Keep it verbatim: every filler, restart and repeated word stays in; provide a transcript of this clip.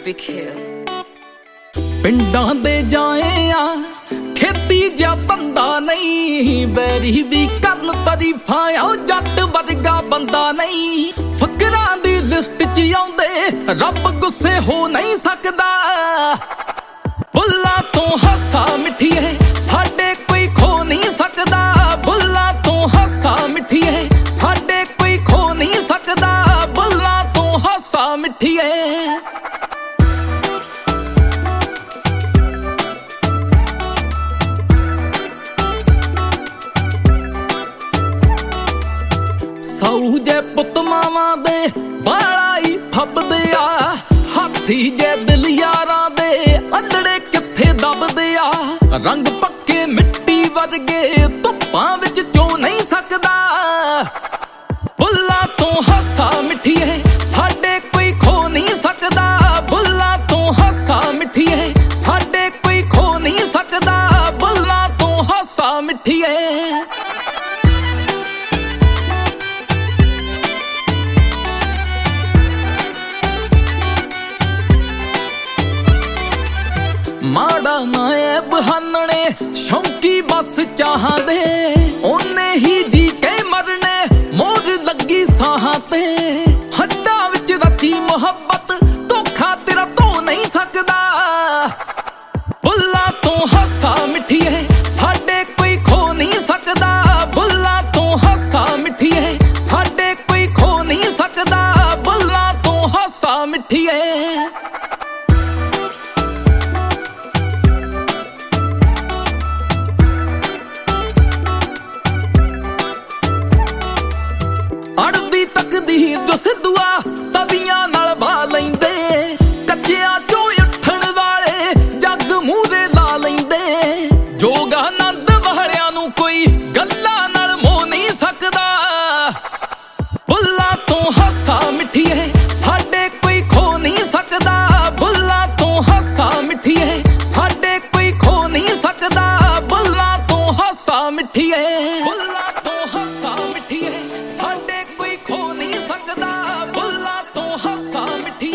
Havoc Hill। ਪਿੰਡਾਂ ਦੇ ਜਾਏ ਆ ਖੇਤੀ ਜਾਂ ਧੰਦਾ ਨਹੀਂ, ਬੈਰੀ ਵੀ ਕਰਨ ਤਾਰੀਫਾਂ ਆ ਜੱਟ ਵਰਗਾ ਬੰਦਾ ਨਹੀਂ। ਫਕਰਾਂ ਦੀ ਲਿਸਟ 'ਚ ਆਉਂਦੇ ਰੱਬ ਗੁੱਸੇ ਹੋ ਨਹੀਂ ਸਕਦਾ। ਬੁੱਲਾਂ ਤੋਂ ਹਾਸਾ ਮਿੱਠੀਏ ਸਾਡੇ ਕੋਈ ਖੋ ਨਹੀਂ ਸਕਦਾ। ਬੁੱਲਾਂ ਤੋਂ ਹਾਸਾ ਮਿੱਠੀਏ ਸਾਡੇ ਕੋਈ ਖੋ ਨਹੀਂ ਸਕਦਾ। ਬੁੱਲਾਂ ਤੋਂ ਹਾਸਾ ਮਿੱਠੀਏ। ਸਾਊ ਜੇ ਪੁੱਤ ਮਾਵਾਂ ਦੇ ਬਾਲਾ ਹੀ ਫੱਬਦੇ ਆ, ਹਾਥੀ ਜੇ ਦਿਲ ਯਾਰਾਂ ਦੇ ਅੰਦੜੇ ਕਿੱਥੇ ਦੱਬਦੇ ਆ। ਰੰਗ ਪੱਕੇ ਮਿੱਟੀ ਵਰਗੇ ਧੁੱਪਾਂ ਵਿੱਚ ਚੋ ਨਹੀਂ ਸਕਦਾ। ਬੁੱਲਾਂ ਤੋਂ ਹਾਸਾ ਮਿੱਠੀਏ ਸਾਡੇ ਕੋਈ ਖੋ ਨਹੀਂ ਸਕਦਾ। ਬੁੱਲਾਂ ਤੋਂ ਹਾਸਾ ਮਿੱਠੀਏ ਸਾਡੇ ਕੋਈ ਖੋ ਨਹੀਂ ਸਕਦਾ। ਬੁੱਲਾਂ ਤੋਂ ਹਾਸਾ ਮਿੱਠੀਏ। ਮਾੜਾ ਨਾ ਐ ਬਹਾਨਣੇ ਸ਼ੌਂਕੀ ਬਸ ਚਾਹਾਂ ਦੇ, ਉਹਨੇ ਹੀ ਜੀ ਕੇ ਮਰਨੇ ਮੋਜ ਲੱਗੀ ਸਾਹਾਂ ਤੇ। ਹੱਡਾਂ ਵਿੱਚ ਰਚੀ ਮੁਹੱਬਤ ਧੋਖਾ ਤੇਰਾ ਧੋ ਨਹੀਂ ਸਕਦਾ। ਬੁੱਲਾਂ ਤੋਂ ਹਾਸਾ ਮਿੱਠੀਏ ਸਾਡੇ ਕੋਈ ਖੋ ਨਹੀਂ ਸਕਦਾ। ਬੁੱਲਾਂ ਤੋਂ ਹਾਸਾ ਮਿੱਠੀਏ ਸਾਡੇ ਕੋਈ ਖੋ ਨਹੀਂ ਸਕਦਾ। ਬੁੱਲਾਂ ਤੋਂ ਹਾਸਾ ਮਿੱਠੀਏ। ਅੜਦੀ ਤਕਦੀਰ ਜੋ ਸਿੱਧੂਆ ਤਵੀਆਂ ਨਾਲ ਵਾ ਲੈਂਦੇ, ਕੱਚਿਆਂ ਚੋਂ ਉੱਠਣ ਵਾਲੇ ਜੱਗ ਮੂਹਰੇ ਲਾ ਲੈਂਦੇ। ਜੋਗਾਨੰਦ ਵਾਲਿਆਂ ਨੂੰ ਕੋਈ ਗੱਲਾਂ ਨਾਲ ਮੋਹ ਨਹੀਂ ਸਕਦਾ। ਬੁੱਲਾਂ ਤੋਂ ਹਾਸਾ ਮਿੱਠੀਏ ਸਾਡੇ ਕੋਈ ਖੋ ਨਹੀਂ ਸਕਦਾ। ਬੁੱਲਾਂ ਤੋਂ ਹਾਸਾ ਮਿੱਠੀਏ ਸਾਡੇ ਕੋਈ ਖੋ ਨਹੀਂ ਸਕਦਾ। ਬੁੱਲਾਂ ਤੋਂ ਹਾਸਾ ਮਿੱਠੀਏ। ਬੁੱਲਾਂ ਤੋਂ ਹਾਸਾ ਮਿੱਠੀਏ ਸਾਡੇ ਕੋਈ ਖੋ ਨਹੀਂ ਸਕਦਾ। ਬੁੱਲਾਂ ਤੋਂ ਹਾਸਾ ਮਿੱਠੀਏ।